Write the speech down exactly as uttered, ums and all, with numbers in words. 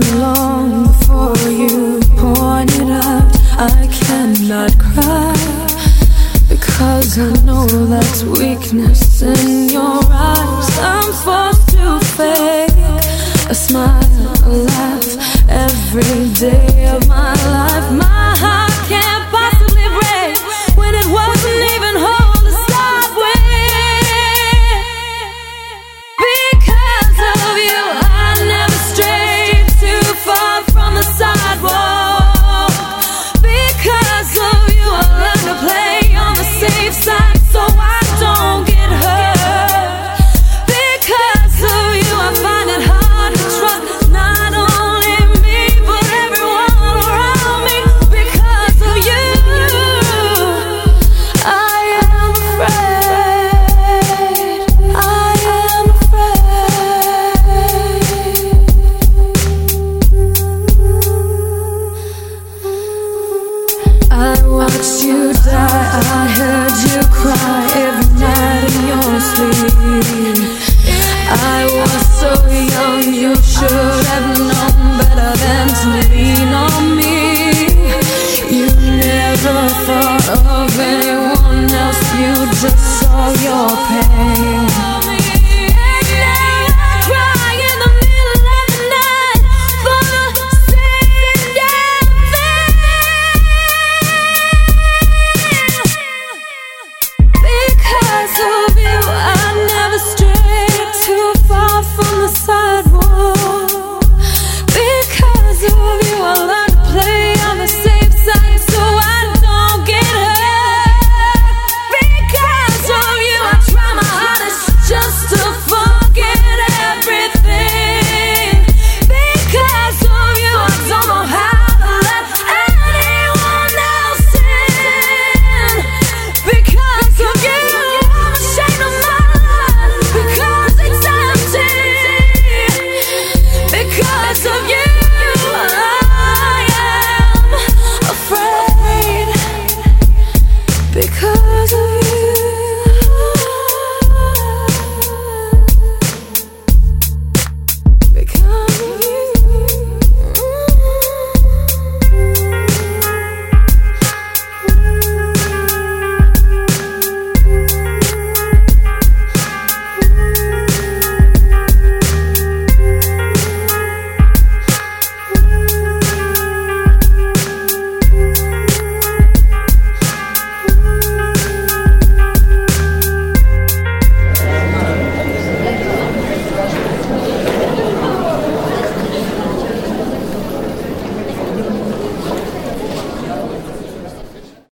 long before you pointed out I cannot cry, because I know that's weakness in your eyes. I'm forced to fake a smile, a laugh every day of my life. My heart can't possibly break when it wasn't even whole to start with. Because of you I never strayed too far from the sidewalk. Because of you I learned to play on the safe side so I don't get hurt. Because of you I find it hard to trust not only me but everyone around me. Because of you I am afraid, I am afraid. I watched you die, I heard you cry every night in your sleep. I was so young, you should have known better than to lean on me. You never thought of anyone else, you just saw your pain. And now I cry in the middle of the night for the same damn thing. Because of you I never strayed too far from the sidewalk. Because of you